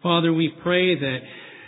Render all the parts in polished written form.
Father, we pray that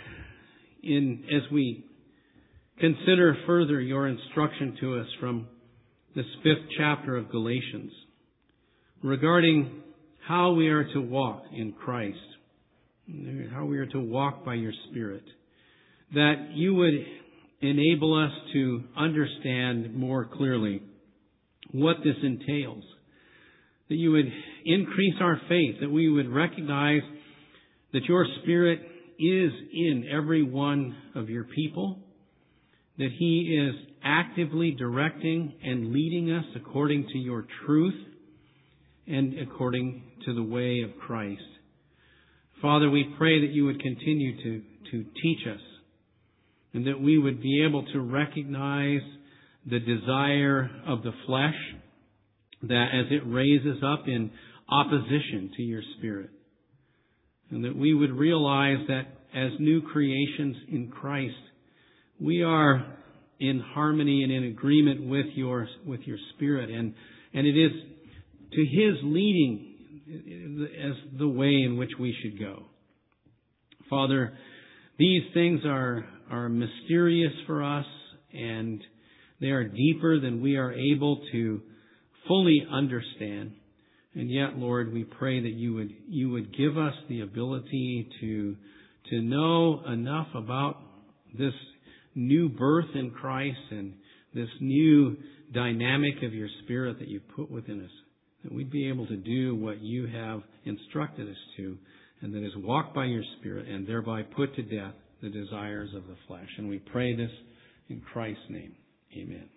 as we consider further your instruction to us from this 5th chapter of Galatians regarding how we are to walk in Christ, how we are to walk by your Spirit, that you would enable us to understand more clearly what this entails, that you would increase our faith, that we would recognize that your Spirit is in every one of your people, that He is actively directing and leading us according to your truth and according to the way of Christ. Father, we pray that you would continue to teach us and that we would be able to recognize the desire of the flesh that as it raises up in opposition to your Spirit. And that we would realize that as new creations in Christ, we are in harmony and in agreement with your Spirit. And it is to His leading as the way in which we should go. Father, these things are mysterious for us, and they are deeper than we are able to fully understand. And yet, Lord, we pray that you would give us the ability to know enough about this new birth in Christ and this new dynamic of your Spirit that you've put within us, that we'd be able to do what you have instructed us to, and that is walk by your Spirit and thereby put to death the desires of the flesh. And we pray this in Christ's name. Amen.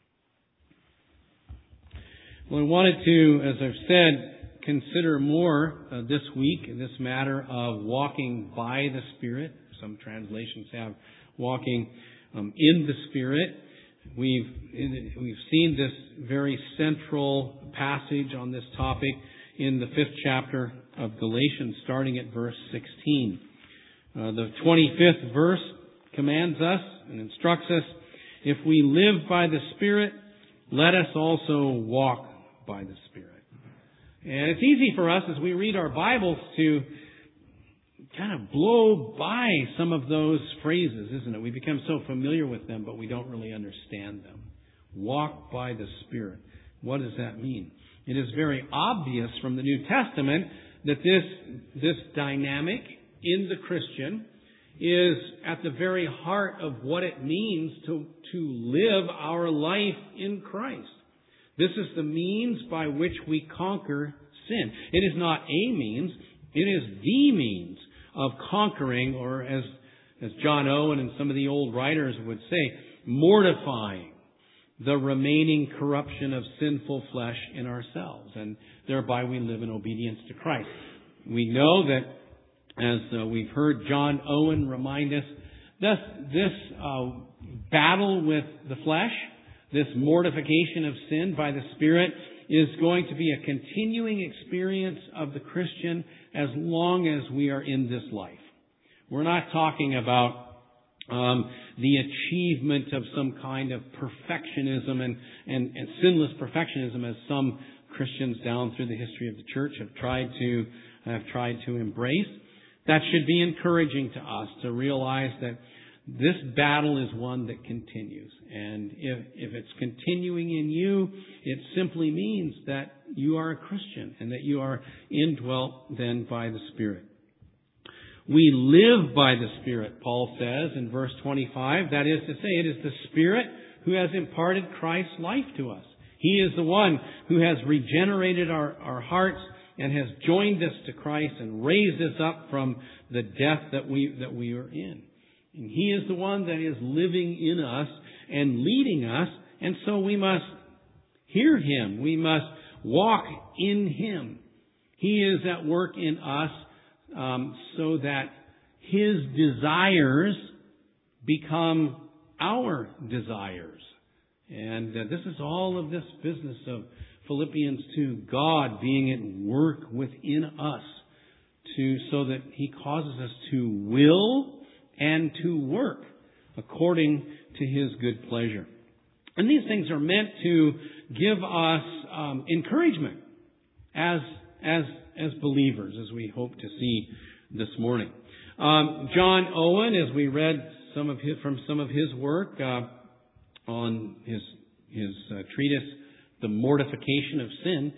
Well, I wanted to, as I've said, consider more this week this matter of walking by the Spirit. Some translations have walking in the Spirit. We've seen this very central passage on this topic in the 5th chapter of Galatians, starting at verse 16. The 25th verse commands us and instructs us, if we live by the Spirit, let us also walk by the Spirit. And it's easy for us as we read our Bibles to kind of blow by some of those phrases, isn't it? We become so familiar with them, but we don't really understand them. Walk by the Spirit. What does that mean? It is very obvious from the New Testament that this dynamic in the Christian is at the very heart of what it means to live our life in Christ. This is the means by which we conquer sin. It is not a means, it is the means of conquering, or as John Owen and some of the old writers would say, mortifying the remaining corruption of sinful flesh in ourselves, and thereby we live in obedience to Christ. We know that, as we've heard John Owen remind us, this battle with the flesh, this mortification of sin by the Spirit, is going to be a continuing experience of the Christian as long as we are in this life. We're not talking about the achievement of some kind of perfectionism and sinless perfectionism, as some Christians down through the history of the church have tried to embrace. That should be encouraging to us to realize that this battle is one that continues. And if it's continuing in you, it simply means that you are a Christian and that you are indwelt then by the Spirit. We live by the Spirit, Paul says in verse 25. That is to say, it is the Spirit who has imparted Christ's life to us. He is the one who has regenerated our hearts and has joined us to Christ and raised us up from the death that we are in. And He is the one that is living in us and leading us, and so we must hear Him. We must walk in Him. He is at work in us so that His desires become our desires. And this is all of this business of Philippians 2, God being at work within us so that He causes us to will and to work according to His good pleasure. And these things are meant to give us encouragement as believers, as we hope to see this morning. John Owen, as we read from some of his work on his treatise, The Mortification of Sin,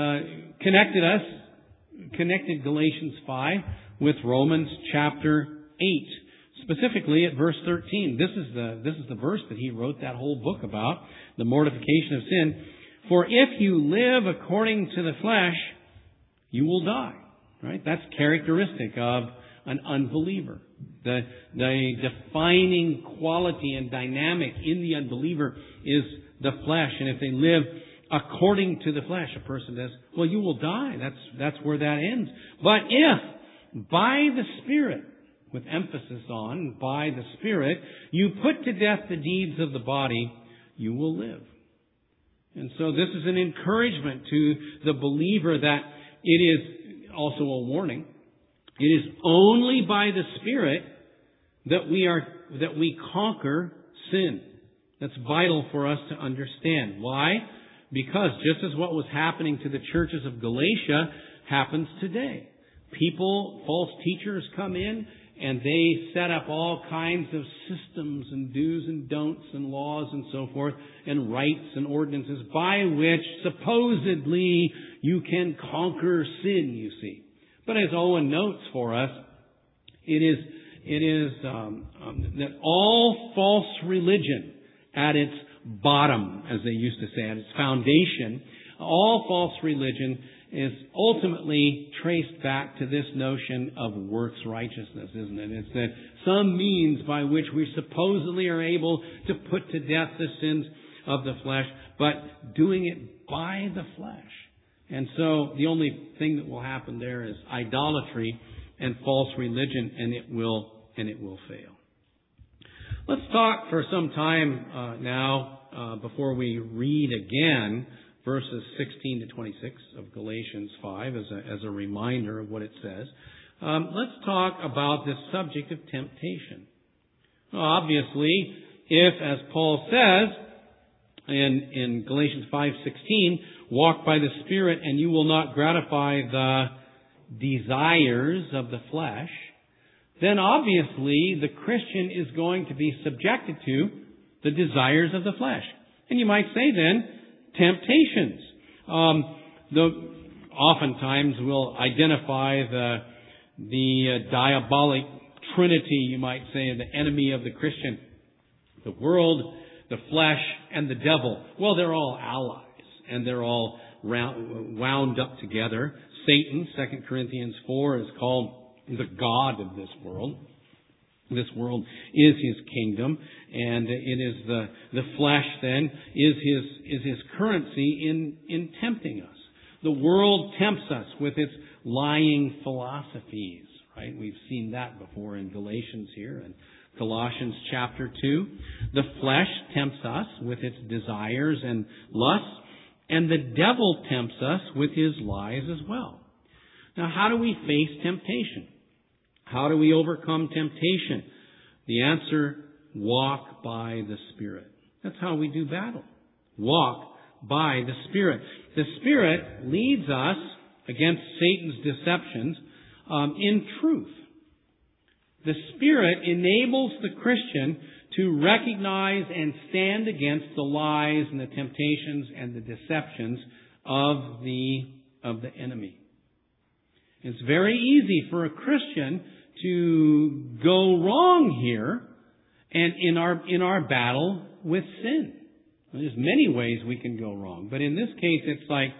connected Galatians 5 with Romans chapter 8, specifically at verse 13. This is the verse that he wrote that whole book about, the mortification of sin. For if you live according to the flesh, you will die. Right? That's characteristic of an unbeliever. The defining quality and dynamic in the unbeliever is the flesh. And if they live according to the flesh, a person says, well, you will die. That's where that ends. But if by the Spirit, with emphasis on by the Spirit, you put to death the deeds of the body, you will live. And so this is an encouragement to the believer that it is also a warning. It is only by the Spirit that we conquer sin. That's vital for us to understand. Why? Because just as what was happening to the churches of Galatia happens today. False teachers come in and they set up all kinds of systems and do's and don'ts and laws and so forth and rights and ordinances by which supposedly you can conquer sin, you see. But as Owen notes for us, it is that all false religion at its bottom, as they used to say, at its foundation, all false religion is ultimately traced back to this notion of works righteousness, isn't it? It's that some means by which we supposedly are able to put to death the sins of the flesh, but doing it by the flesh. And so the only thing that will happen there is idolatry and false religion, and it will fail. Let's talk for some time now before we read again verses 16 to 26 of Galatians 5 as a reminder of what it says. Let's talk about this subject of temptation. Well, obviously, if, as Paul says in Galatians 5:16, walk by the Spirit and you will not gratify the desires of the flesh, then obviously the Christian is going to be subjected to the desires of the flesh. And you might say then, temptations. Oftentimes we'll identify the diabolic trinity, you might say, the enemy of the Christian. The world, the flesh, and the devil. Well, they're all allies, and they're all wound up together. Satan, 2 Corinthians 4, is called the god of this world. This world is his kingdom, and it is the flesh then is his currency in tempting us. The world tempts us with its lying philosophies, right? We've seen that before in Galatians here and Colossians chapter 2. The flesh tempts us with its desires and lusts, and the devil tempts us with his lies as well. Now, how do we face temptation? How do we overcome temptation? The answer, walk by the Spirit. That's how we do battle. Walk by the Spirit. The Spirit leads us against Satan's deceptions in truth. The Spirit enables the Christian to recognize and stand against the lies and the temptations and the deceptions of the enemy. It's very easy for a Christian to go wrong here and in our battle with sin. There's many ways we can go wrong, but in this case it's like,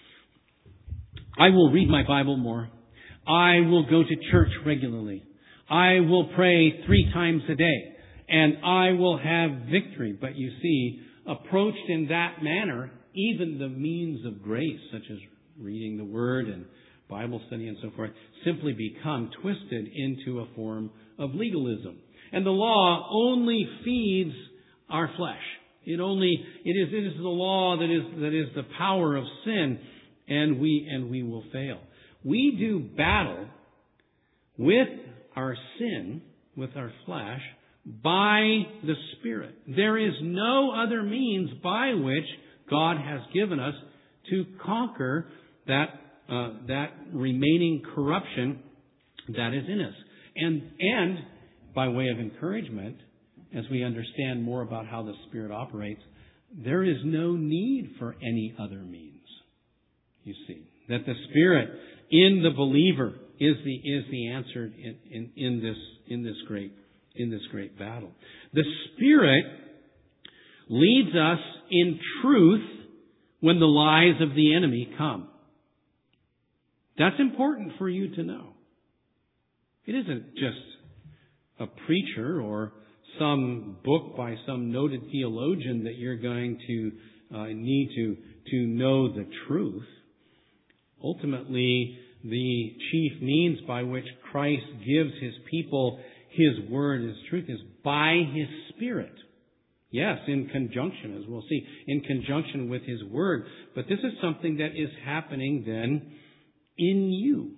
I will read my Bible more. I will go to church regularly. I will pray 3 times a day, and I will have victory. But you see, approached in that manner, even the means of grace, such as reading the Word and Bible study and so forth, simply become twisted into a form of legalism. And the law only feeds our flesh. It is the law that is the power of sin, and we will fail. We do battle with our sin, with our flesh, by the Spirit. There is no other means by which God has given us to conquer that remaining corruption that is in us. And by way of encouragement, as we understand more about how the Spirit operates, there is no need for any other means. You see, that the Spirit in the believer is the answer in this great battle. The Spirit leads us in truth when the lies of the enemy come. That's important for you to know. It isn't just a preacher or some book by some noted theologian that you're going to need to know the truth. Ultimately, the chief means by which Christ gives His people His Word, His truth, is by His Spirit. Yes, in conjunction, as we'll see, in conjunction with His Word. But this is something that is happening then in you.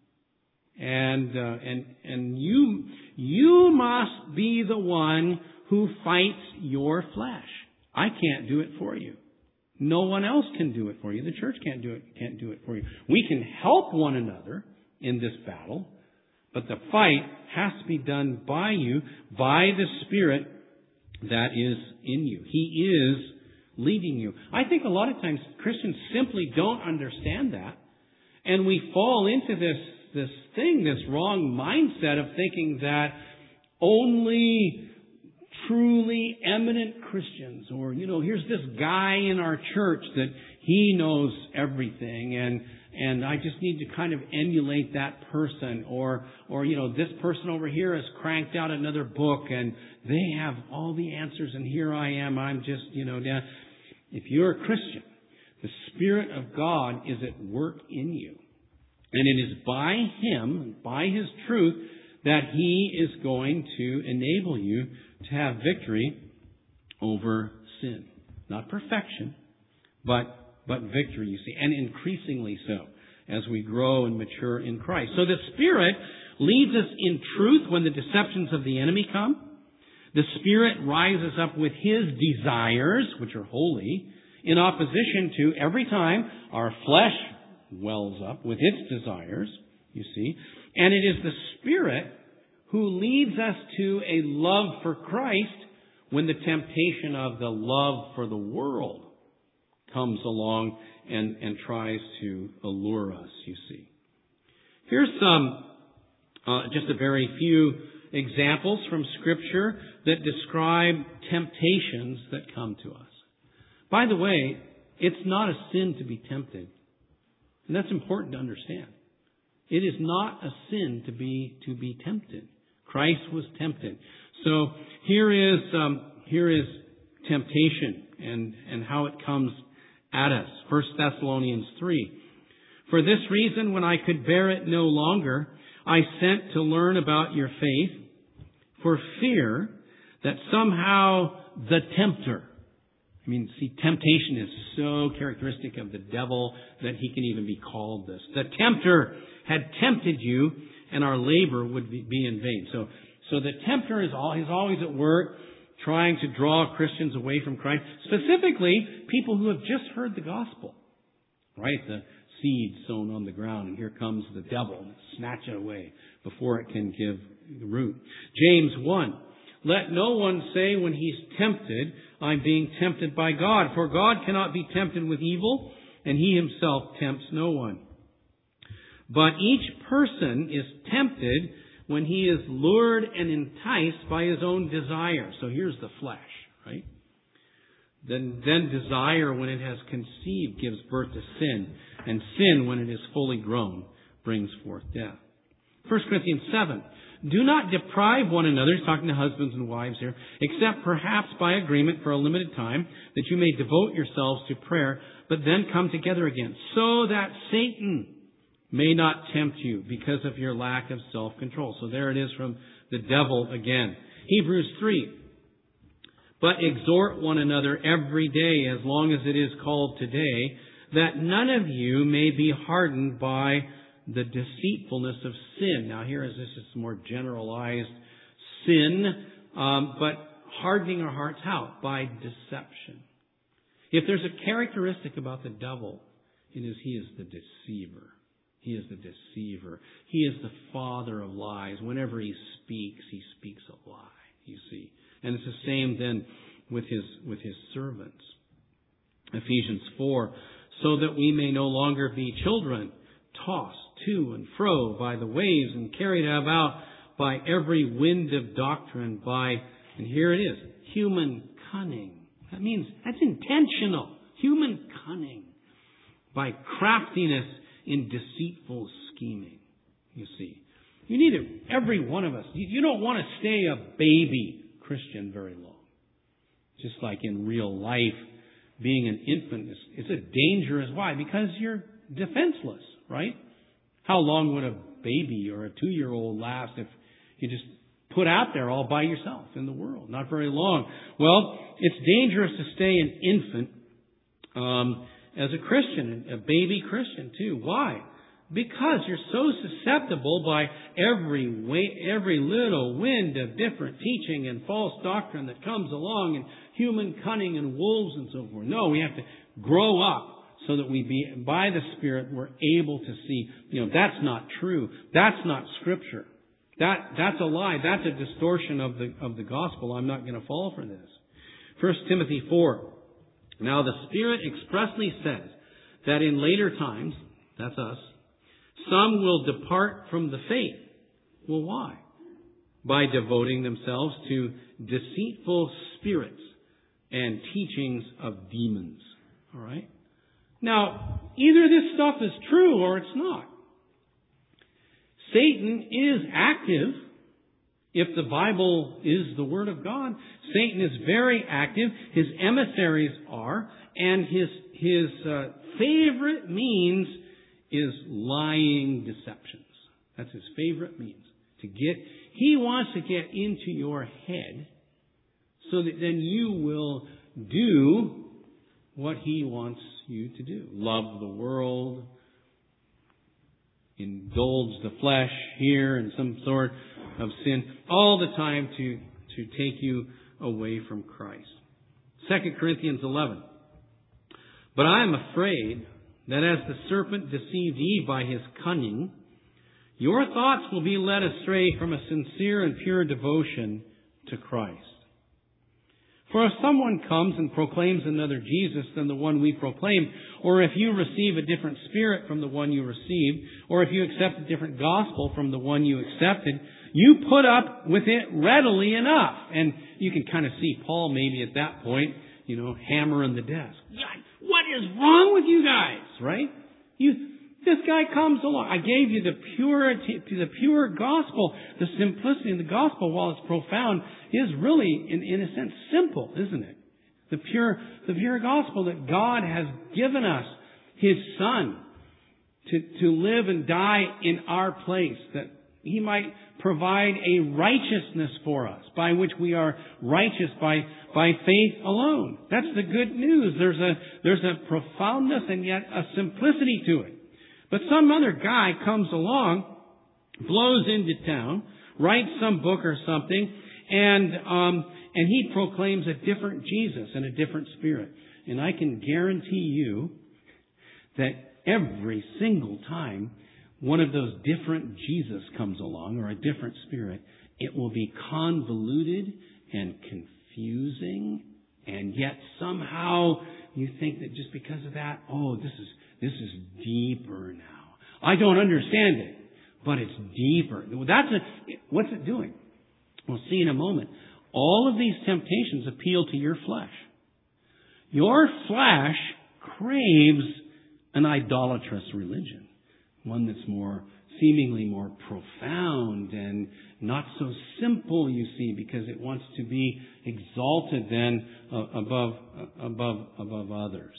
And you must be the one who fights your flesh. I can't do it for you. No one else can do it for you. The church can't do it for you. We can help one another in this battle, but the fight has to be done by you, by the Spirit that is in you. He is leading you. I think a lot of times Christians simply don't understand that, and we fall into this wrong mindset of thinking that only truly eminent Christians, or, here's this guy in our church that he knows everything, and I just need to kind of emulate that person, or this person over here has cranked out another book and they have all the answers and here I am, I'm just, down. If you're a Christian, the Spirit of God is at work in you. And it is by Him, by His truth, that He is going to enable you to have victory over sin. Not perfection, but victory, you see, and increasingly so as we grow and mature in Christ. So the Spirit leads us in truth when the deceptions of the enemy come. The Spirit rises up with His desires, which are holy, in opposition to every time our flesh wells up with its desires, you see. And it is the Spirit who leads us to a love for Christ when the temptation of the love for the world comes along and tries to allure us, you see. Here's just a very few examples from Scripture that describe temptations that come to us. By the way, it's not a sin to be tempted. And that's important to understand. It is not a sin to be tempted. Christ was tempted. So here is temptation and how it comes at us. 1 Thessalonians 3. For this reason, when I could bear it no longer, I sent to learn about your faith, for fear that somehow the tempter. Temptation is so characteristic of the devil that he can even be called this. The tempter had tempted you, and our labor would be in vain. So the tempter is always at work trying to draw Christians away from Christ. Specifically, people who have just heard the gospel. Right? The seed sown on the ground, and here comes the devil to snatch it away before it can give root. James 1. Let no one say when he's tempted, I'm being tempted by God. For God cannot be tempted with evil, and He Himself tempts no one. But each person is tempted when he is lured and enticed by his own desire. So here's the flesh, right? Then desire, when it has conceived, gives birth to sin. And sin, when it is fully grown, brings forth death. 1 Corinthians 7. Do not deprive one another, he's talking to husbands and wives here, except perhaps by agreement for a limited time, that you may devote yourselves to prayer, but then come together again, so that Satan may not tempt you because of your lack of self-control. So there it is from the devil again. Hebrews 3. But exhort one another every day, as long as it is called today, that none of you may be hardened by the deceitfulness of sin. Now here is this is more generalized sin, but hardening our hearts how? By deception. If there's a characteristic about the devil, it is he is the deceiver. He is the deceiver. He is the father of lies. Whenever he speaks a lie, you see. And it's the same then with his servants. Ephesians 4, so that we may no longer be children, tossed to and fro by the waves and carried about by every wind of doctrine, and here it is, human cunning. That means that's intentional. Human cunning. By craftiness in deceitful scheming. You see. You need it, every one of us. You don't want to stay a baby Christian very long. Just like in real life, being an infant is a dangerous. Why? Because you're defenseless, right? How long would a baby or a 2-year-old last if you just put out there all by yourself in the world? Not very long. Well, it's dangerous to stay an infant as a Christian, a baby Christian too. Why? Because you're so susceptible by every little wind of different teaching and false doctrine that comes along, and human cunning and wolves and so forth. No, we have to grow up so that by the Spirit, we're able to see, that's not true. That's not Scripture. That's a lie. That's a distortion of the gospel. I'm not going to fall for this. 1 Timothy 4. Now the Spirit expressly says that in later times, that's us, some will depart from the faith. Well, why? By devoting themselves to deceitful spirits and teachings of demons. All right? Now, either this stuff is true or it's not. Satan is active. If the Bible is the Word of God, Satan is very active. His emissaries are, and his favorite means is lying deceptions. That's his favorite means. He wants to get into your head so that then you will do what he wants you to do. Love the world, indulge the flesh here in some sort of sin, all the time to take you away from Christ. 2 Corinthians 11. But I am afraid that as the serpent deceived Eve by his cunning, your thoughts will be led astray from a sincere and pure devotion to Christ. For if someone comes and proclaims another Jesus than the one we proclaim, or if you receive a different spirit from the one you received, or if you accept a different gospel from the one you accepted, you put up with it readily enough. And you can kind of see Paul maybe at that point, hammering the desk. What is wrong with you guys, right? This guy comes along. I gave you the pure gospel. The simplicity in the gospel, while it's profound, is really, in a sense, simple, isn't it? The pure gospel that God has given us, His Son, to live and die in our place, that He might provide a righteousness for us, by which we are righteous by faith alone. That's the good news. There's a profoundness and yet a simplicity to it. But some other guy comes along, blows into town, writes some book or something, and he proclaims a different Jesus and a different Spirit. And I can guarantee you that every single time one of those different Jesus comes along, or a different Spirit, it will be convoluted and confusing, and yet somehow you think that just because of that, this is deeper now. I don't understand it, but it's deeper. What's it doing? We'll see in a moment. All of these temptations appeal to your flesh. Your flesh craves an idolatrous religion. One that's seemingly more profound and not so simple, you see, because it wants to be exalted then above others.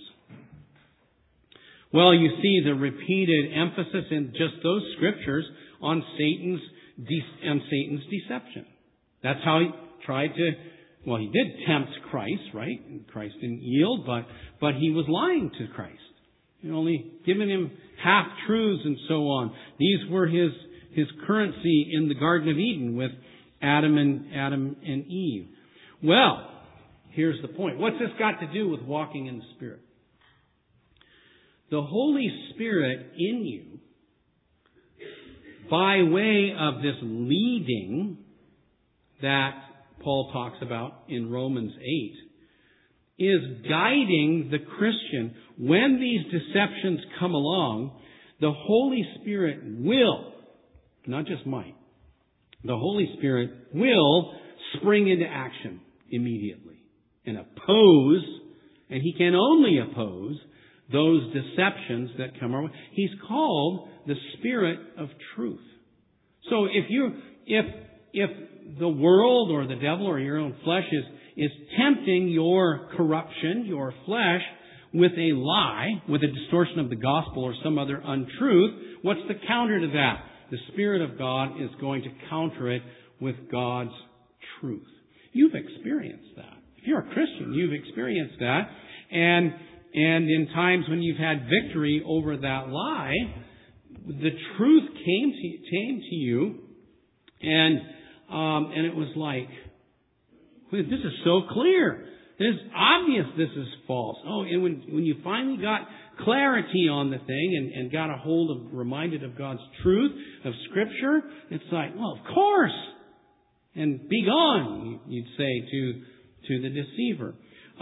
Well, you see the repeated emphasis in just those scriptures on Satan's deception. That's how he tried to, he did tempt Christ, right? Christ didn't yield, but he was lying to Christ. Only giving him half-truths and so on. These were his currency in the Garden of Eden with Adam and Eve. Well, here's the point. What's this got to do with walking in the Spirit? The Holy Spirit in you by way of this leading that Paul talks about in Romans 8, is guiding the Christian. When these deceptions come along, the Holy Spirit will, not just might, the Holy Spirit will spring into action immediately and oppose, and He can only oppose, those deceptions that come our way. He's called the Spirit of truth. So if the world or the devil or your own flesh is tempting your corruption, your flesh, with a lie, with a distortion of the gospel or some other untruth, what's the counter to that? The Spirit of God is going to counter it with God's truth. You've experienced that. If you're a Christian, you've experienced that. And in times when you've had victory over that lie, the truth came to you, and it was like, this is so clear. It's obvious this is false. Oh, and when you finally got clarity on the thing and got reminded of God's truth, of Scripture, it's like, well, of course. And be gone, you'd say to the deceiver.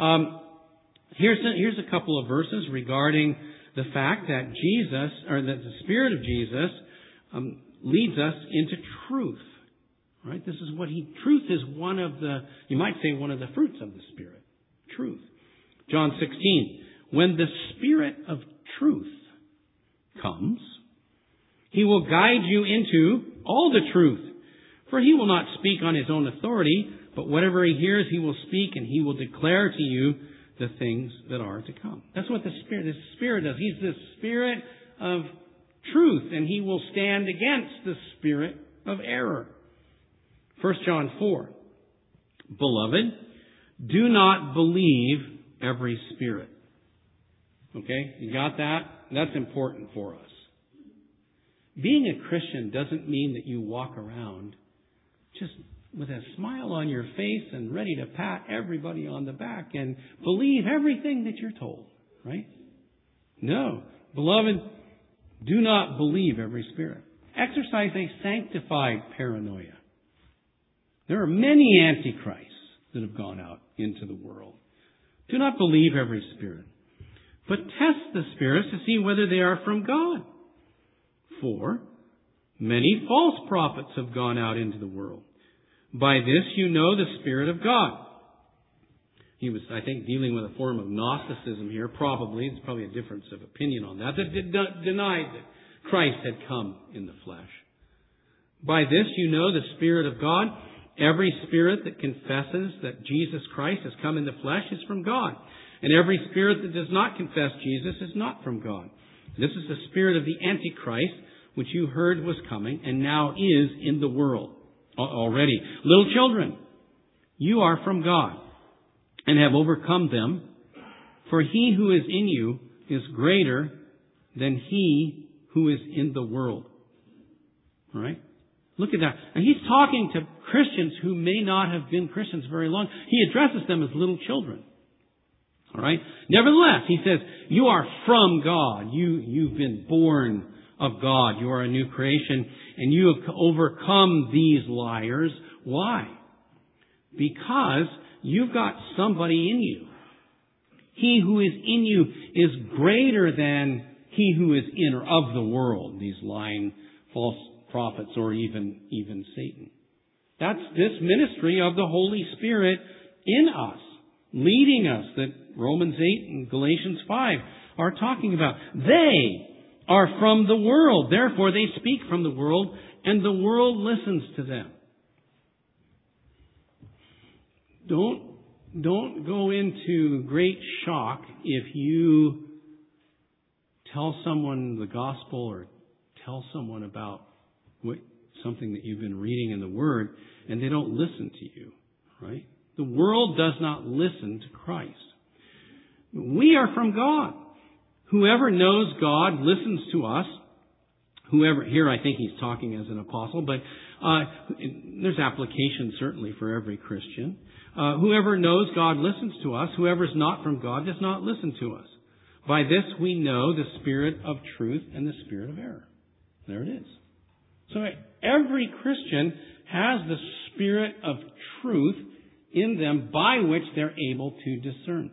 Here's a couple of verses regarding the fact that Jesus, or that the Spirit of Jesus, leads us into truth. Right? This is truth is one of the fruits of the Spirit. Truth. John 16. When the Spirit of truth comes, He will guide you into all the truth. For He will not speak on His own authority, but whatever He hears, He will speak, and He will declare to you the things that are to come. That's what the Spirit does. He's the Spirit of truth, and He will stand against the spirit of error. 1 John 4. Beloved, do not believe every spirit. Okay? You got that? That's important for us. Being a Christian doesn't mean that you walk around just with a smile on your face and ready to pat everybody on the back and believe everything that you're told. Right? No. Beloved, do not believe every spirit. Exercise a sanctified paranoia. There are many antichrists that have gone out into the world. Do not believe every spirit, but test the spirits to see whether they are from God. For many false prophets have gone out into the world. By this you know the Spirit of God. He was, I think, dealing with a form of Gnosticism here. It's probably a difference of opinion on that. That denied that Christ had come in the flesh. By this you know the Spirit of God. Every spirit that confesses that Jesus Christ has come in the flesh is from God. And every spirit that does not confess Jesus is not from God. This is the spirit of the Antichrist, which you heard was coming and now is in the world already. Little children, you are from God and have overcome them, for he who is in you is greater than he who is in the world. All right? Look at that. And he's talking to Christians who may not have been Christians very long. He addresses them as little children. All right? Nevertheless, he says, you are from God. You've been born of God. You are a new creation. And you have overcome these liars. Why? Because you've got somebody in you. He who is in you is greater than he who is in or of the world. These lying false prophets or even Satan. That's this ministry of the Holy Spirit in us, leading us, that Romans 8 and Galatians 5 are talking about. They are from the world. Therefore, they speak from the world, and the world listens to them. Don't go into great shock if you tell someone the gospel or tell someone about something that you've been reading in the Word, and they don't listen to you, right? The world does not listen to Christ. We are from God. Whoever knows God listens to us. Whoever, here I think he's talking as an apostle, but there's application certainly for every Christian. Whoever knows God listens to us. Whoever is not from God does not listen to us. By this we know the spirit of truth and the spirit of error. There it is. So every Christian has the Spirit of truth in them by which they're able to discern.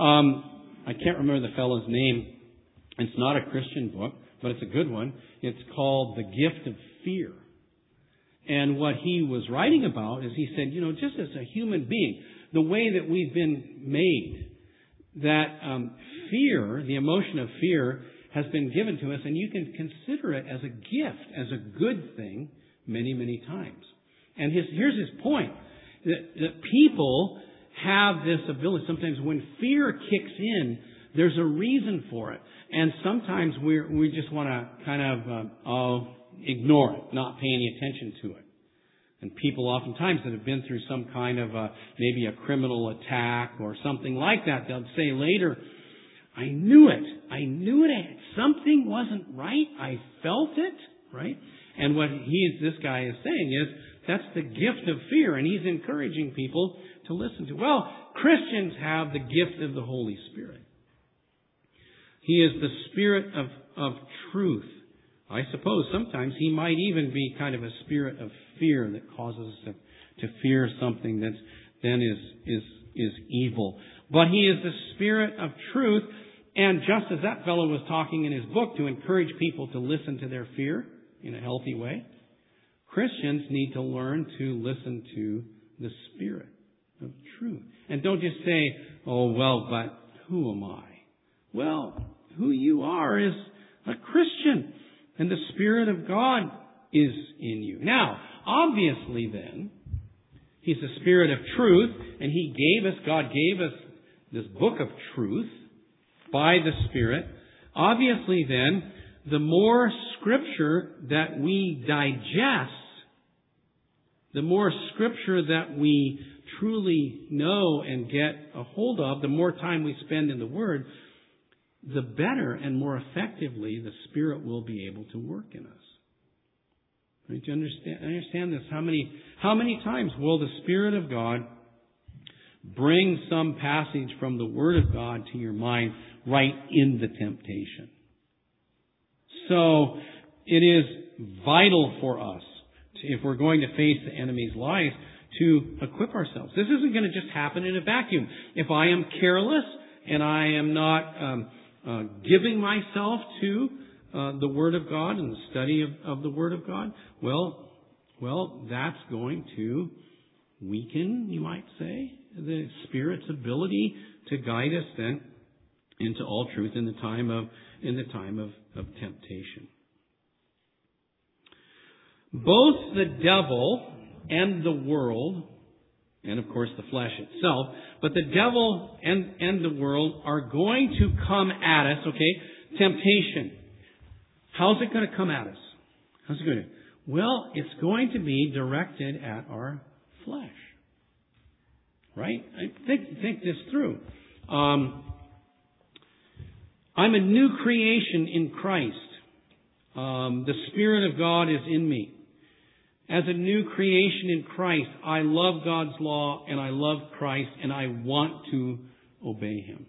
I can't remember the fellow's name. It's not a Christian book, but it's a good one. It's called The Gift of Fear. And what he was writing about is he said, just as a human being, the way that we've been made, that fear, the emotion of fear, has been given to us, and you can consider it as a gift, as a good thing, many, many times. And here's his point, that people have this ability. Sometimes when fear kicks in, there's a reason for it. And sometimes we just want to kind of ignore it, not pay any attention to it. And people oftentimes that have been through some kind of maybe a criminal attack or something like that, they'll say later, I knew it. Something wasn't right. I felt it, right? And what this guy is saying is, that's the gift of fear, and he's encouraging people to listen to. Well, Christians have the gift of the Holy Spirit. He is the Spirit of truth. I suppose sometimes he might even be kind of a spirit of fear that causes us to fear something that then is evil. But he is the Spirit of truth, and just as that fellow was talking in his book to encourage people to listen to their fear in a healthy way, Christians need to learn to listen to the Spirit of truth. And don't just say, oh, well, but who am I? Well, who you are is a Christian, and the Spirit of God is in you. Now, obviously then, He's the Spirit of truth, and God gave us this book of truth by the Spirit. Obviously then, the more Scripture that we digest, the more Scripture that we truly know and get a hold of, the more time we spend in the Word, the better and more effectively the Spirit will be able to work in us. Right? Do you understand this? How many times will the Spirit of God bring some passage from the Word of God to your mind right in the temptation? So it is vital for us, if we're going to face the enemy's lies, to equip ourselves. This isn't going to just happen in a vacuum. If I am careless and I am not giving myself to the Word of God and the study of the Word of God, well, that's going to weaken, you might say, the Spirit's ability to guide us then into all truth in the time of temptation. Both the devil and the world, and of course the flesh itself, but the devil and the world are going to come at us, okay? Temptation. How's it going to come at us? How's it going to? Well, it's going to be directed at our flesh. Right? Think this through. I'm a new creation in Christ. The Spirit of God is in me. As a new creation in Christ, I love God's law and I love Christ and I want to obey Him.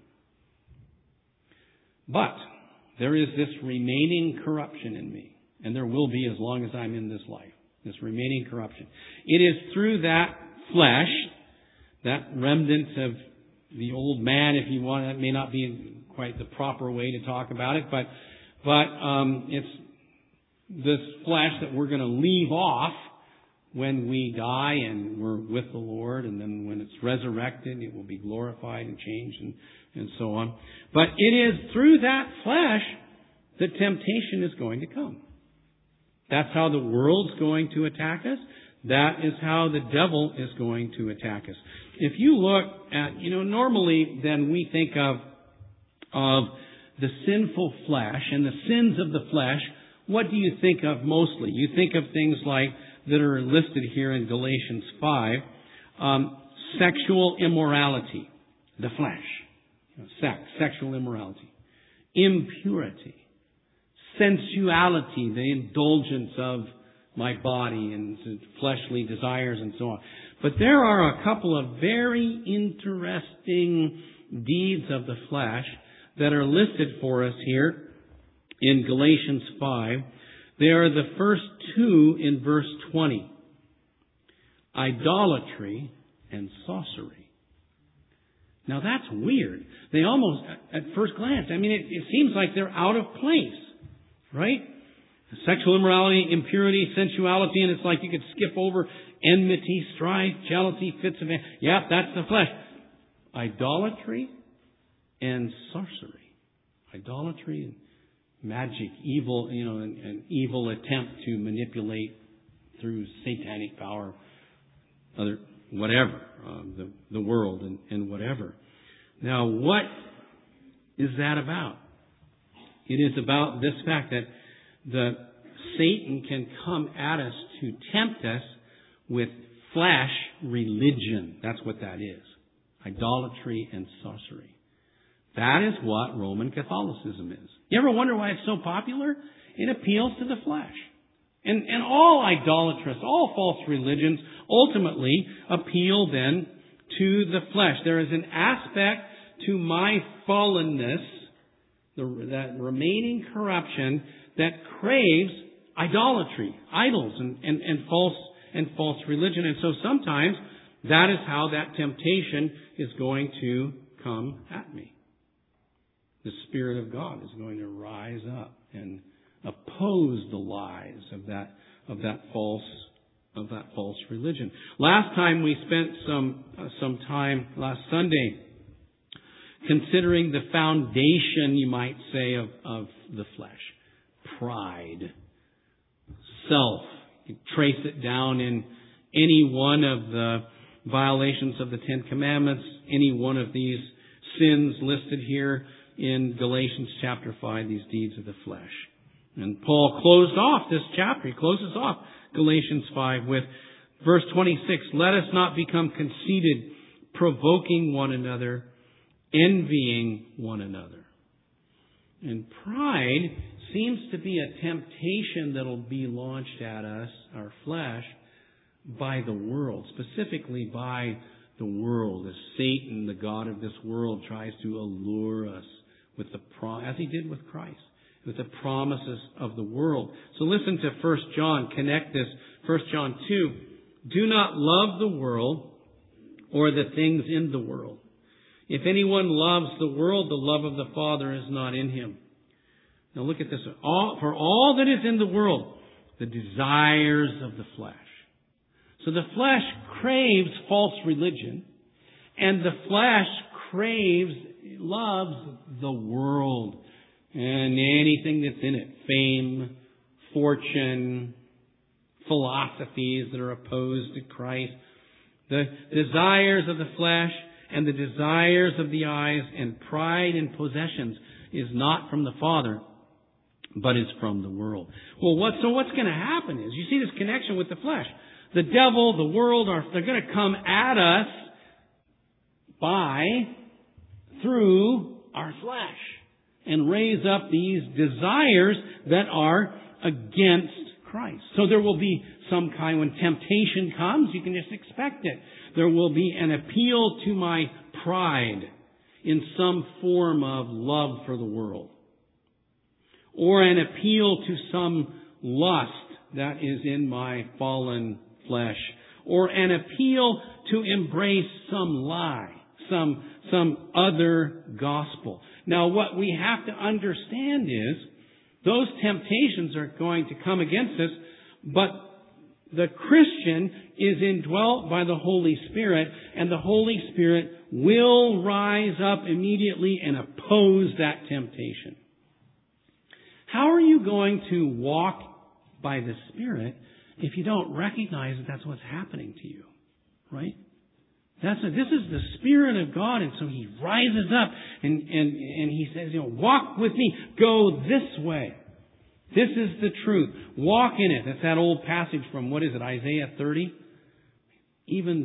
But there is this remaining corruption in me, and there will be as long as I'm in this life, this remaining corruption. It is through that flesh, that remnant of the old man, if you want. That may not be quite the proper way to talk about it, but it's this flesh that we're going to leave off when we die and we're with the Lord, and then when it's resurrected, it will be glorified and changed and so on. But it is through that flesh that temptation is going to come. That's how the world's going to attack us. That is how the devil is going to attack us. If you look at, normally then we think of the sinful flesh and the sins of the flesh. What do you think of mostly? You think of things like that are listed here in Galatians 5, sexual immorality, the flesh, sexual immorality, impurity, sensuality, the indulgence of my body and fleshly desires and so on. But there are a couple of very interesting deeds of the flesh that are listed for us here in Galatians 5 They are the first two in verse 20. Idolatry and sorcery. Now that's weird. They almost, at first glance, it seems like they're out of place. Right? Sexual immorality, impurity, sensuality, and it's like you could skip over enmity, strife, jealousy, fits of anger. Yep, that's the flesh. Idolatry and sorcery. Idolatry and magic, evil, an evil attempt to manipulate through satanic power, the world and whatever. Now, what is that about? It is about this fact that Satan can come at us to tempt us with flesh religion. That's what that is. Idolatry and sorcery. That is what Roman Catholicism is. You ever wonder why it's so popular? It appeals to the flesh. And all idolatrous, all false religions ultimately appeal then to the flesh. There is an aspect to my fallenness, that remaining corruption, that craves idolatry, idols, and false religion. And so sometimes that is how that temptation is going to come at me. The Spirit of God is going to rise up and oppose the lies of that false religion. Last time we spent some time last Sunday considering the foundation, you might say, of the flesh. Pride. Self. You trace it down in any one of the violations of the Ten Commandments, any one of these sins listed here in Galatians chapter 5, these deeds of the flesh. And Paul closed off this chapter. He closes off Galatians 5 with verse 26. Let us not become conceited, provoking one another, envying one another. And pride seems to be a temptation that will be launched at us, our flesh, by the world, specifically by the world, as Satan, the god of this world, tries to allure us with as he did with Christ, with the promises of the world. So listen to 1 John, connect this, 1 John 2. Do not love the world or the things in the world. If anyone loves the world, the love of the Father is not in him. Now look at this. For all that is in the world, the desires of the flesh. So the flesh craves false religion, and the flesh loves the world and anything that's in it. Fame, fortune, philosophies that are opposed to Christ. The desires of the flesh and the desires of the eyes and pride in possessions is not from the Father, but is from the world. Well, what's going to happen is, you see this connection with the flesh. The devil, the world, they're going to come at us through our flesh and raise up these desires that are against Christ. So there will be some kind, when temptation comes, you can just expect it. There will be an appeal to my pride in some form of love for the world, or an appeal to some lust that is in my fallen flesh, or an appeal to embrace some lie, some other gospel. Now, what we have to understand is those temptations are going to come against us, but the Christian is indwelt by the Holy Spirit, and the Holy Spirit will rise up immediately and oppose that temptation. How are you going to walk by the Spirit if you don't recognize that that's what's happening to you? Right? This is the Spirit of God, and so He rises up and He says, walk with me, go this way. This is the truth. Walk in it. That's that old passage from, Isaiah 30? Even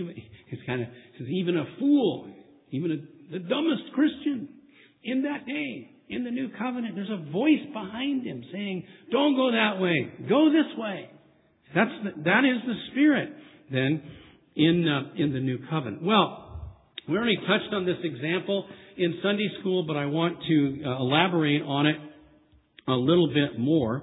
a fool, the dumbest Christian in that day, in the new covenant, there's a voice behind him saying, don't go that way, go this way. That is the Spirit then in the new covenant. Well, we already touched on this example in Sunday school, but I want to elaborate on it a little bit more.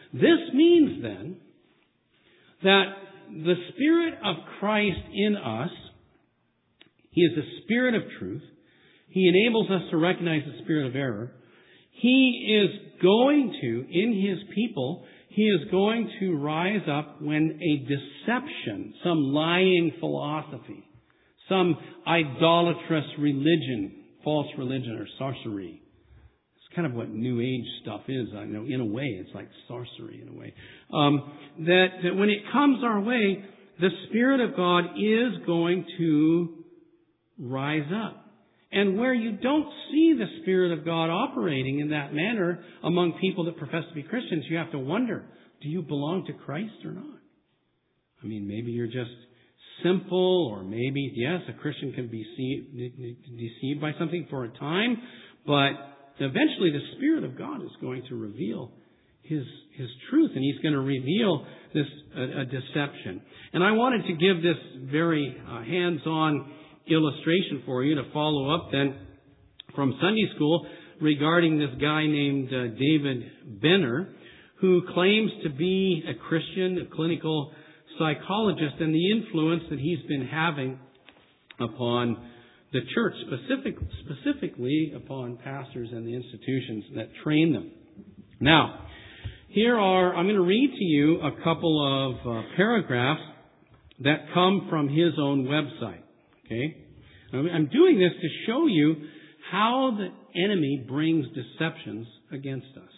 This means then that the Spirit of Christ in us, He is the Spirit of truth. He enables us to recognize the spirit of error. He is going to, in His people, He is going to rise up when a deception, some lying philosophy, some idolatrous religion, false religion or sorcery. It's kind of what New Age stuff is. I know in a way it's like sorcery in a way. That when it comes our way, the Spirit of God is going to rise up. And where you don't see the Spirit of God operating in that manner among people that profess to be Christians, you have to wonder, do you belong to Christ or not? I mean, maybe you're just simple, or maybe, yes, a Christian can be deceived by something for a time, but eventually the Spirit of God is going to reveal His truth, and He's going to reveal this a deception. And I wanted to give this very hands-on illustration for you to follow up then from Sunday school regarding this guy named David Benner, who claims to be a Christian, a clinical psychologist, and the influence that he's been having upon the church, specifically upon pastors and the institutions that train them. Now, I'm going to read to you a couple of paragraphs that come from his own website. Okay? I'm doing this to show you how the enemy brings deceptions against us.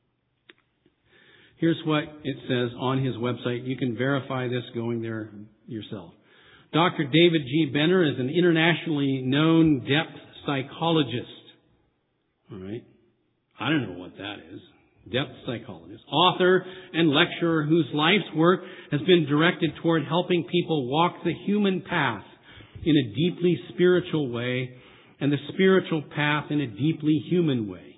Here's what it says on his website. You can verify this going there yourself. Dr. David G. Benner is an internationally known depth psychologist. All right? I don't know what that is. Depth psychologist. Author and lecturer whose life's work has been directed toward helping people walk the human path in a deeply spiritual way and the spiritual path in a deeply human way.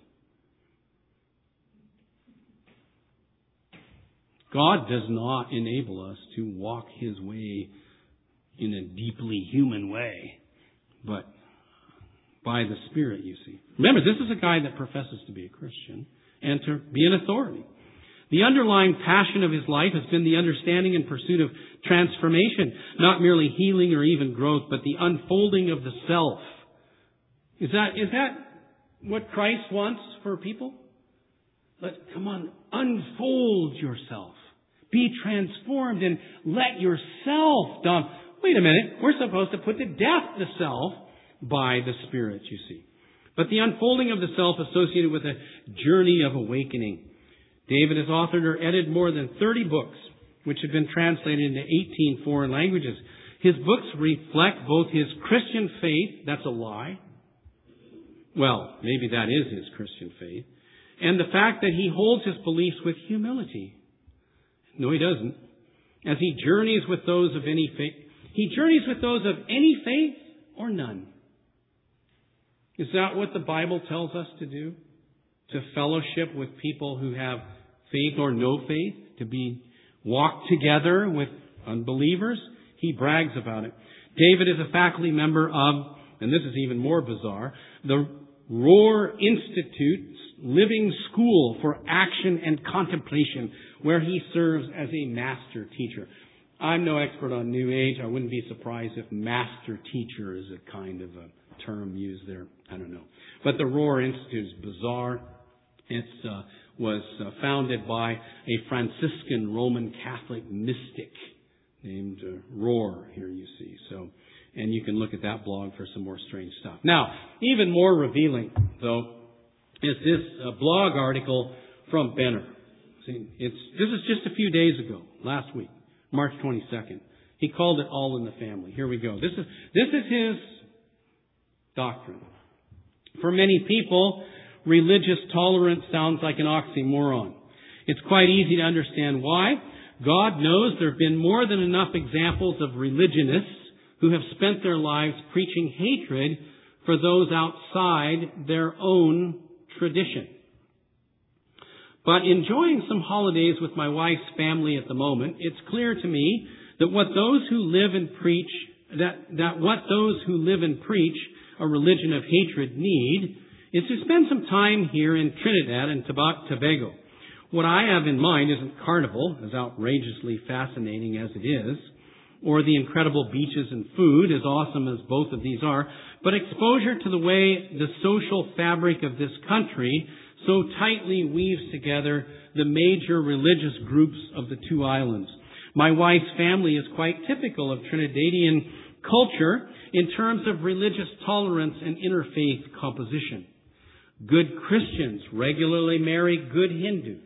God does not enable us to walk His way in a deeply human way, but by the Spirit, you see. Remember, this is a guy that professes to be a Christian and to be an authority. The underlying passion of his life has been the understanding and pursuit of transformation, not merely healing or even growth, but the unfolding of the self. Is that what Christ wants for people? Come on, unfold yourself. Be transformed and let yourself down. Wait a minute, we're supposed to put to death the self by the Spirit, you see. But the unfolding of the self associated with a journey of awakening. David has authored or edited more than 30 books, which have been translated into 18 foreign languages. His books reflect both his Christian faith, that's a lie. Well, maybe that is his Christian faith. And the fact that he holds his beliefs with humility. No, he doesn't. As he journeys with those of any faith. He journeys with those of any faith or none. Is that what the Bible tells us to do? To fellowship with people who have faith or no faith? To walk together with unbelievers? He brags about it. David is a faculty member of, and this is even more bizarre, the Rohr Institute's Living School for Action and Contemplation, where he serves as a master teacher. I'm no expert on New Age. I wouldn't be surprised if master teacher is a kind of a term used there. I don't know. But the Rohr Institute is bizarre. It was founded by a Franciscan Roman Catholic mystic named Rohr, here you see. And you can look at that blog for some more strange stuff. Now, even more revealing, though, is this blog article from Benner. See, this is just a few days ago, last week, March 22nd. He called it All in the Family. Here we go. This is his doctrine. For many people, religious tolerance sounds like an oxymoron. It's quite easy to understand why. God knows there have been more than enough examples of religionists who have spent their lives preaching hatred for those outside their own tradition. But enjoying some holidays with my wife's family at the moment, it's clear to me that what those who live and preach a religion of hatred need is to spend some time here in Trinidad and Tobago, What I have in mind isn't Carnival, as outrageously fascinating as it is, or the incredible beaches and food, as awesome as both of these are, but exposure to the way the social fabric of this country so tightly weaves together the major religious groups of the two islands. My wife's family is quite typical of Trinidadian culture in terms of religious tolerance and interfaith composition. Good Christians regularly marry good Hindus.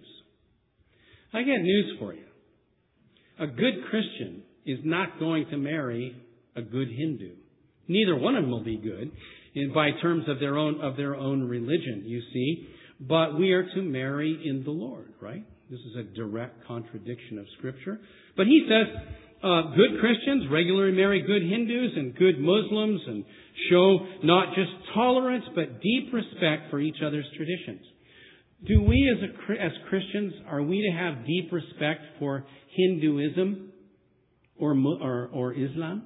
I got news for you. A good Christian is not going to marry a good Hindu. Neither one of them will be good by terms of their own religion, you see. But we are to marry in the Lord, right? This is a direct contradiction of Scripture. But he says, good Christians regularly marry good Hindus and good Muslims and show not just tolerance, but deep respect for each other's traditions. Do we as Christians, are we to have deep respect for Hinduism or Islam?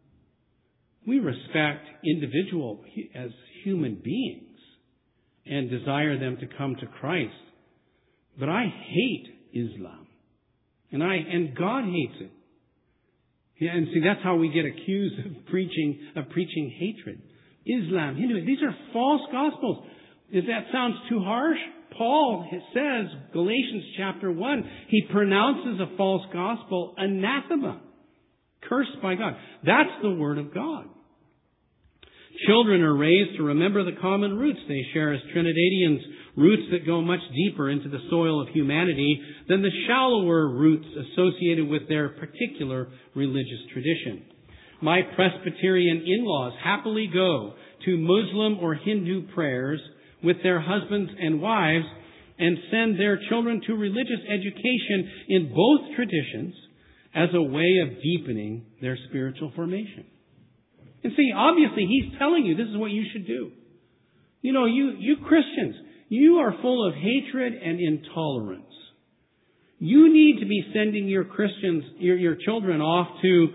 We respect individuals as human beings and desire them to come to Christ. But I hate Islam. And God hates it. Yeah, and see, that's how we get accused of preaching hatred. Islam, Hinduism, these are false gospels. If that sounds too harsh, Paul says, Galatians chapter 1, he pronounces a false gospel anathema, cursed by God. That's the Word of God. Children are raised to remember the common roots they share as Trinidadians, roots that go much deeper into the soil of humanity than the shallower roots associated with their particular religious tradition. My Presbyterian in-laws happily go to Muslim or Hindu prayers with their husbands and wives and send their children to religious education in both traditions as a way of deepening their spiritual formation. And see, obviously, he's telling you this is what you should do. You know, you Christians, you are full of hatred and intolerance. You need to be sending your Christians, your children off to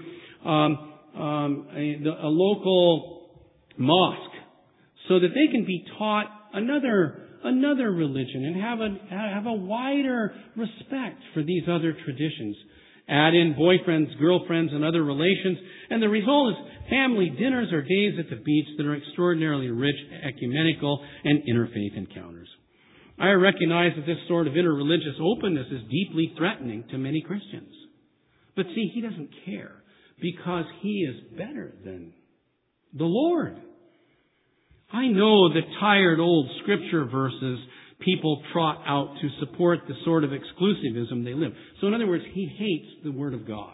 a local mosque so that they can be taught another religion and have a wider respect for these other traditions. Add in boyfriends, girlfriends, and other relations, and the result is family dinners or days at the beach that are extraordinarily rich, ecumenical, and interfaith encounters. I recognize that this sort of interreligious openness is deeply threatening to many Christians. But see, he doesn't care because he is better than the Lord. I know the tired old Scripture verses people trot out to support the sort of exclusivism they live. So in other words, he hates the Word of God,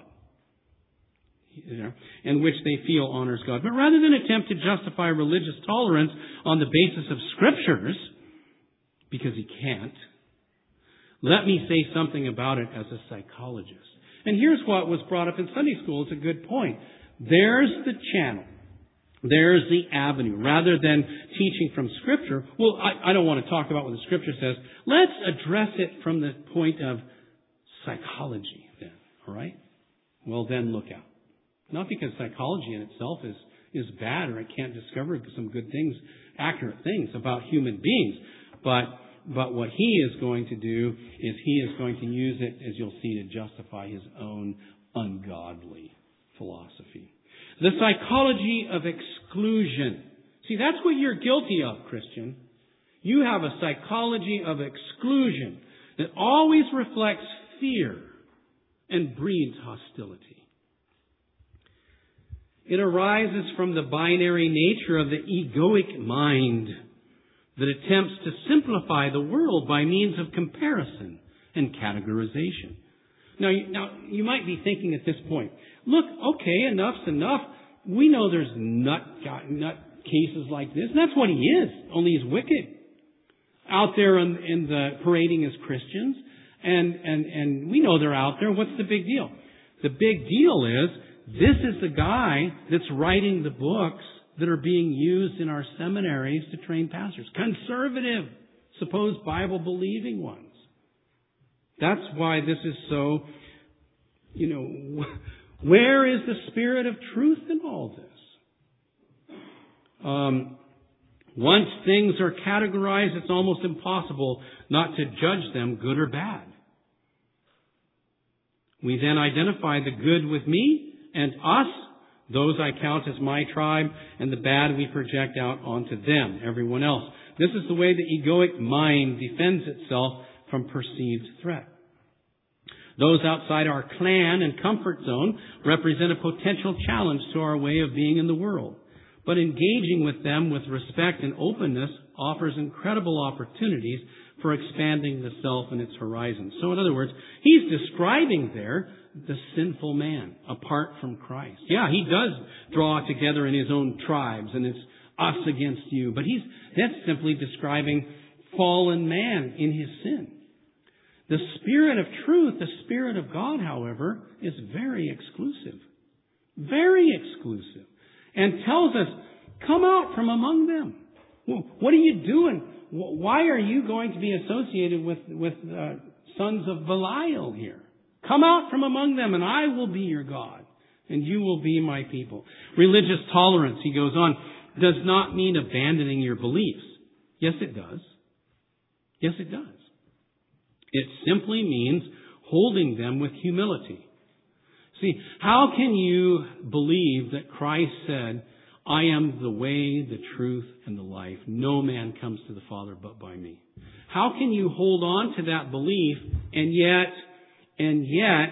and which they feel honors God. But rather than attempt to justify religious tolerance on the basis of Scriptures, because he can't, let me say something about it as a psychologist. And here's what was brought up in Sunday school. It's a good point. There's the channel. There's the avenue. Rather than teaching from Scripture, well, I don't want to talk about what the Scripture says. Let's address it from the point of psychology then, all right? Well, then look out. Not because psychology in itself is bad or it can't discover some good things, accurate things about human beings, but what he is going to do is he is going to use it, as you'll see, to justify his own ungodly philosophy. The psychology of exclusion. See, that's what you're guilty of, Christian. You have a psychology of exclusion that always reflects fear and breeds hostility. It arises from the binary nature of the egoic mind that attempts to simplify the world by means of comparison and categorization. Now, you might be thinking at this point, look, okay, enough's enough. We know there's nut cases like this, and that's what he is, only he's wicked. Out there in the parading as Christians, and we know they're out there. What's the big deal? The big deal is, this is the guy that's writing the books that are being used in our seminaries to train pastors. Conservative, supposed Bible-believing ones. That's why this is so, where is the spirit of truth in all this? Once things are categorized, it's almost impossible not to judge them good or bad. We then identify the good with me and us, those I count as my tribe, and the bad we project out onto them, everyone else. This is the way the egoic mind defends itself from perceived threat. Those outside our clan and comfort zone represent a potential challenge to our way of being in the world. But engaging with them with respect and openness offers incredible opportunities for expanding the self and its horizons. So in other words, he's describing there the sinful man apart from Christ. Yeah, he does draw together in his own tribes, and it's us against you. But that's simply describing fallen man in his sin. The Spirit of truth, the Spirit of God, however, is very exclusive. Very exclusive. And tells us, come out from among them. What are you doing? Why are you going to be associated with sons of Belial here? Come out from among them, and I will be your God, and you will be my people. Religious tolerance, he goes on, does not mean abandoning your beliefs. Yes, it does. Yes, it does. It simply means holding them with humility. See, how can you believe that Christ said, I am the way, the truth, and the life. No man comes to the Father but by me. How can you hold on to that belief and yet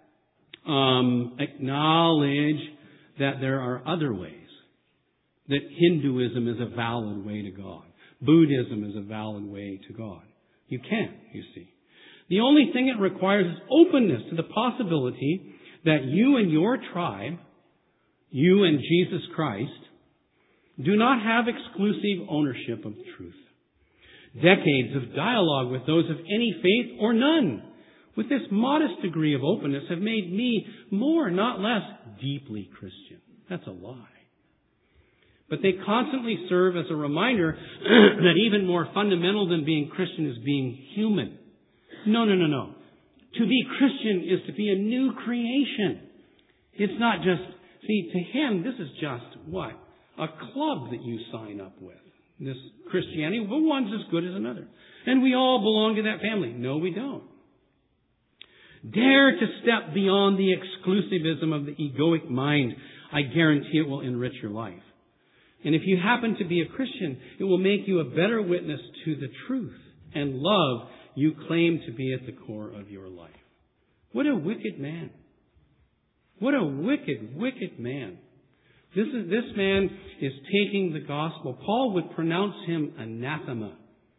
acknowledge that there are other ways? That Hinduism is a valid way to God. Buddhism is a valid way to God. You can't, you see. The only thing it requires is openness to the possibility that you and your tribe, you and Jesus Christ, do not have exclusive ownership of the truth. Decades of dialogue with those of any faith or none, with this modest degree of openness, have made me more, not less, deeply Christian. That's a lie. But they constantly serve as a reminder that even more fundamental than being Christian is being human. No. To be Christian is to be a new creation. It's not just, see, to him, this is just what? A club that you sign up with. This Christianity, well, one's as good as another. And we all belong to that family. No, we don't. Dare to step beyond the exclusivism of the egoic mind. I guarantee it will enrich your life. And if you happen to be a Christian, it will make you a better witness to the truth and love you claim to be at the core of your life. What a wicked man. What a wicked, wicked man. This man is taking the gospel. Paul would pronounce him anathema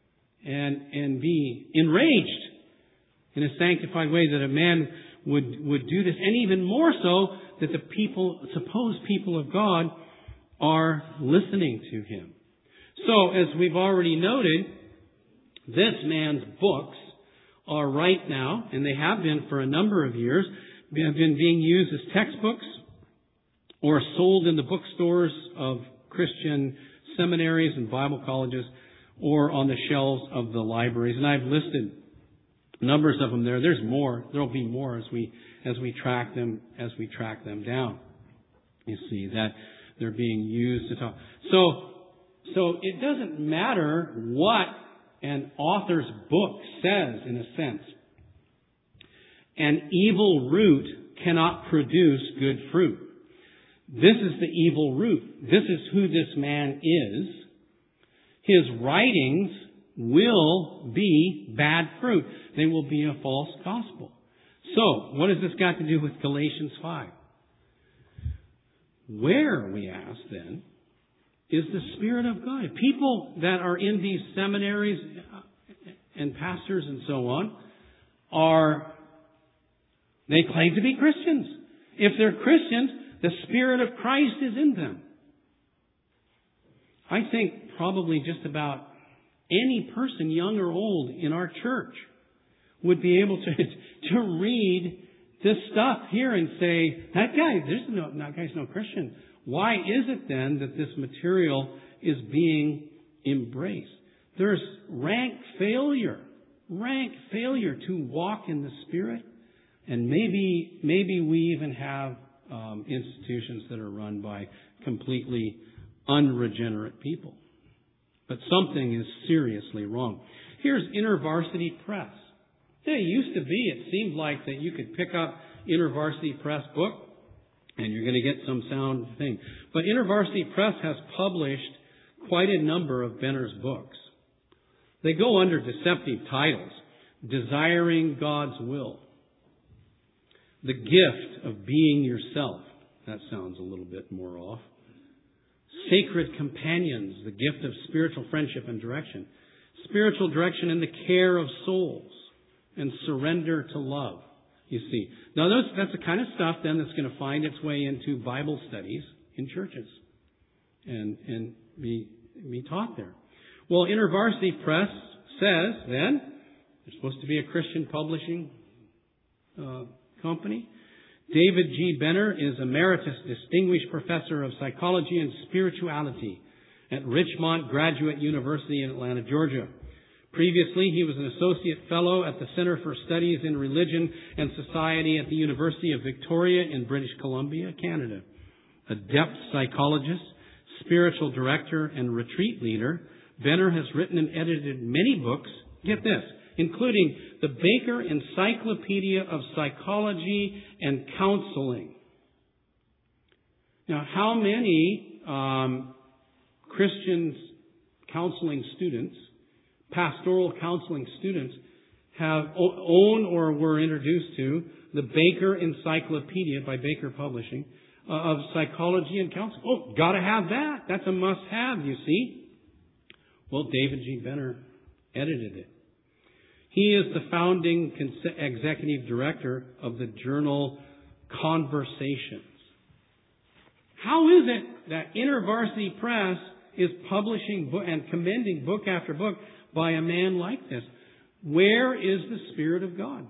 and be enraged in a sanctified way that a man would do this, and even more so that the supposed people of God are listening to him. So, as we've already noted, this man's books are right now, and they have been for a number of years, have been being used as textbooks or sold in the bookstores of Christian seminaries and Bible colleges or on the shelves of the libraries. And I've listed numbers of them there. There's more. There'll be more as we track them down. You see that they're being used to talk. So it doesn't matter what an author's book says, in a sense. An evil root cannot produce good fruit. This is the evil root. This is who this man is. His writings will be bad fruit. They will be a false gospel. So, what has this got to do with Galatians 5? Where, we ask then, is the Spirit of God? People that are in these seminaries and pastors and so on they claim to be Christians. If they're Christians, the Spirit of Christ is in them. I think probably just about any person, young or old, in our church would be able to read this stuff here and say, that guy's no Christian. Why is it then that this material is being embraced? There's rank failure to walk in the Spirit. And maybe we even have institutions that are run by completely unregenerate people. But something is seriously wrong. Here's InterVarsity Press. It used to be, it seemed like that you could pick up InterVarsity Press book and you're going to get some sound thing. But InterVarsity Press has published quite a number of Benner's books. They go under deceptive titles. Desiring God's Will. The Gift of Being Yourself. That sounds a little bit more off. Sacred Companions. The Gift of Spiritual Friendship and Direction. Spiritual Direction in the Care of Souls. And Surrender to Love. You see. Now that's the kind of stuff then that's going to find its way into Bible studies in churches. And be taught there. Well, InterVarsity Press says then, there's supposed to be a Christian publishing company. David G. Benner is Emeritus Distinguished Professor of Psychology and Spirituality at Richmond Graduate University in Atlanta, Georgia. Previously, he was an Associate Fellow at the Center for Studies in Religion and Society at the University of Victoria in British Columbia, Canada. A depth psychologist, spiritual director, and retreat leader, Benner has written and edited many books, get this, including the Baker Encyclopedia of Psychology and Counseling. Now, how many Christian counseling students, pastoral counseling students, have owned or were introduced to the Baker Encyclopedia by Baker Publishing of Psychology and Counseling? Oh, gotta have that. That's a must-have, you see. Well, David G. Benner edited it. He is the founding executive director of the journal Conversations. How is it that InterVarsity Press is publishing book and commending book after book by a man like this? Where is the Spirit of God?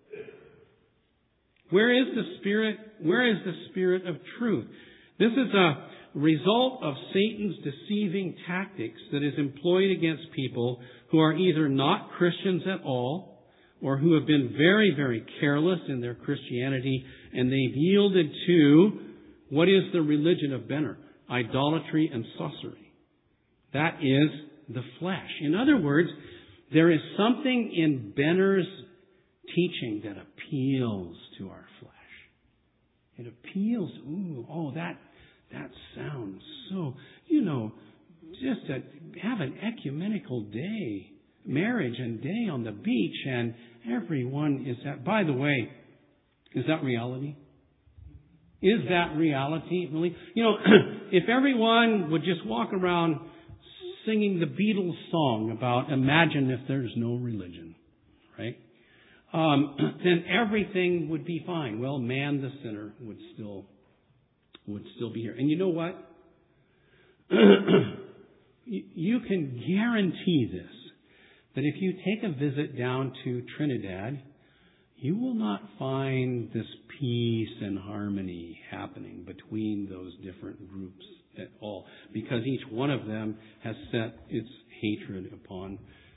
Where is the Spirit? Where is the Spirit of truth? This is a result of Satan's deceiving tactics that is employed against people who are either not Christians at all or who have been very, very careless in their Christianity, and they've yielded to what is the religion of Benner? Idolatry and sorcery. That is the flesh. In other words, there is something in Benner's teaching that appeals to our flesh. It appeals, that sounds so, just to have an ecumenical day, marriage and day on the beach, and everyone is that. By the way, is that reality? Is that reality, really? If everyone would just walk around singing the Beatles song about imagine if there's no religion, right? Then everything would be fine. Well, man, the sinner, would still be here. And you know what? You can guarantee this, that if you take a visit down to Trinidad, you will not find this peace and harmony happening between those different groups at all, because each one of them has set its hatred upon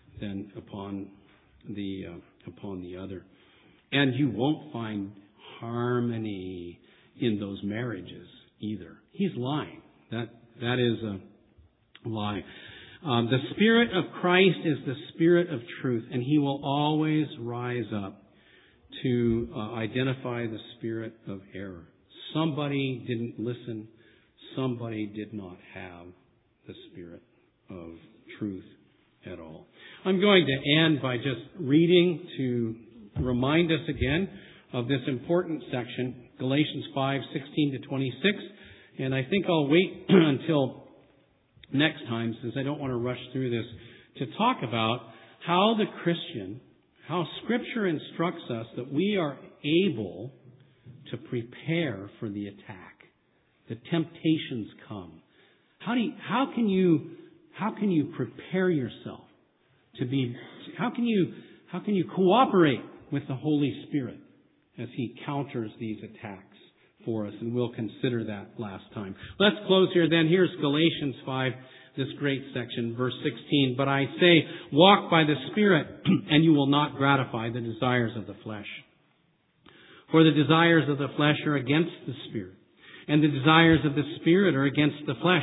the other. And you won't find harmony in those marriages either. He's lying. That is a lie. The Spirit of Christ is the Spirit of truth, and He will always rise up to identify the spirit of error. Somebody didn't listen. Somebody did not have the Spirit of truth at all. I'm going to end by just reading to remind us again of this important section, Galatians 5:16 to 26. And I think I'll wait until next time, since I don't want to rush through this, to talk about how the Christian, how Scripture instructs us that we are able to prepare for the attack. The temptations come. How can you prepare yourself to be? How can you cooperate with the Holy Spirit as He counters these attacks for us? And we'll consider that last time. Let's close here then. Here's Galatians 5, this great section, verse 16. But I say, walk by the Spirit, and you will not gratify the desires of the flesh. For the desires of the flesh are against the Spirit, and the desires of the Spirit are against the flesh.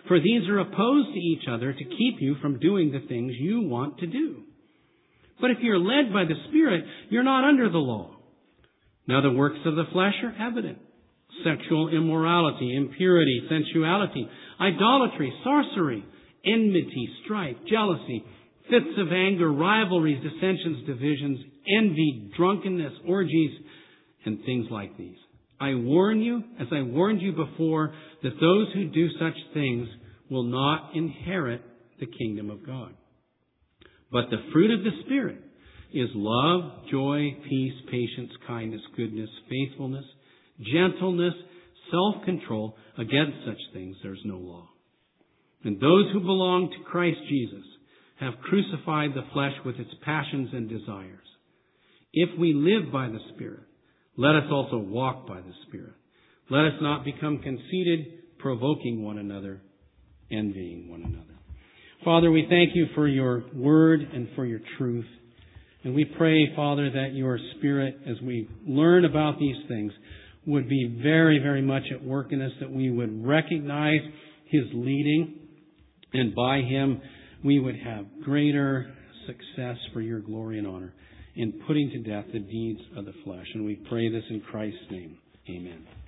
For these are opposed to each other to keep you from doing the things you want to do. But if you're led by the Spirit, you're not under the law. Now the works of the flesh are evident: sexual immorality, impurity, sensuality, idolatry, sorcery, enmity, strife, jealousy, fits of anger, rivalries, dissensions, divisions, envy, drunkenness, orgies, and things like these. I warn you, as I warned you before, that those who do such things will not inherit the kingdom of God. But the fruit of the Spirit is love, joy, peace, patience, kindness, goodness, faithfulness, gentleness, self-control. Against such things there is no law. And those who belong to Christ Jesus have crucified the flesh with its passions and desires. If we live by the Spirit, let us also walk by the Spirit. Let us not become conceited, provoking one another, envying one another. Father, we thank you for your word and for your truth. And we pray, Father, that your Spirit, as we learn about these things, would be very, very much at work in us, that we would recognize his leading, and by him we would have greater success for your glory and honor in putting to death the deeds of the flesh. And we pray this in Christ's name. Amen.